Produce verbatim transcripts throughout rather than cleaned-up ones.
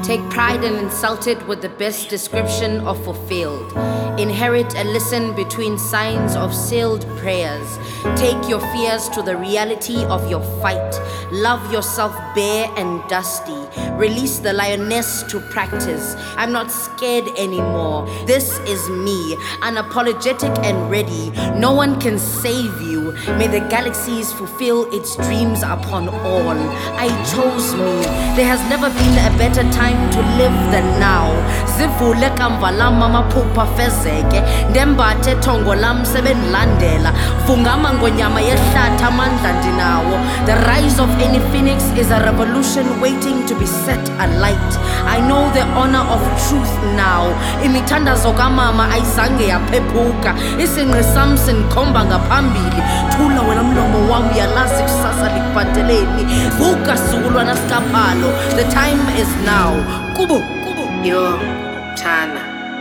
Take pride and insult it with the best description of fulfilled. Inherit and listen between signs of sealed prayers. Take your fears to the reality of your fight. Love yourself bare and dusty. Release the lioness to practice. I'm not scared anymore. This is me, unapologetic and ready. No one can save you. May the galaxies fulfill its dreams upon all. I chose me. There has never been a better time to live than now. Zivule kamva lam amaphupha fezeke. Ndembathe thongo lam sebendilandela. Vungama ngonyama yehlathi amandla ndinawo. The rise of any phoenix is a revolution waiting to be set alight. I know the honor of truth now. Imithandazo kamama ayizange yaphephuka. Isinqi sam sindikhomba ngaphambili. Thula wena mlomo wam uyalazi kusasa likubhateleni. Vuka sizukulwana sikaphalo. The time is now. Kubo, kubo. Yo, Chana,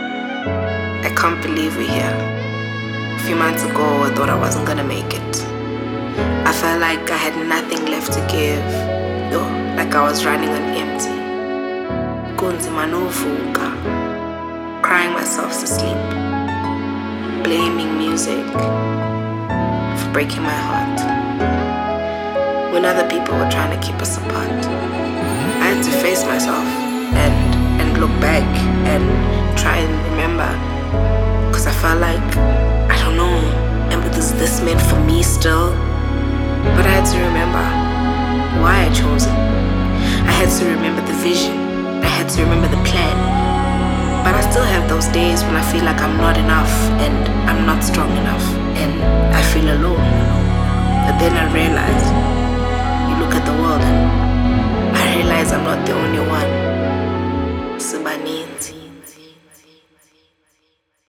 I can't believe we're here. A few months ago, I thought I wasn't gonna make it. I felt like I had nothing left to give. Yo, like I was running on empty. Kunzima novuka, crying myself to sleep, blaming music for breaking my heart. When other people were trying to keep us apart, I had to face myself and and look back and try and remember, cause I felt like, I don't know, and is this meant for me still? But I had to remember why I chose it. I had to remember the vision. I had to remember the plan. But I still have those days when I feel like I'm not enough and I'm not strong enough and I feel alone. But then I realized, you look at the world and I realize I'm not the only one. Sibaninzi.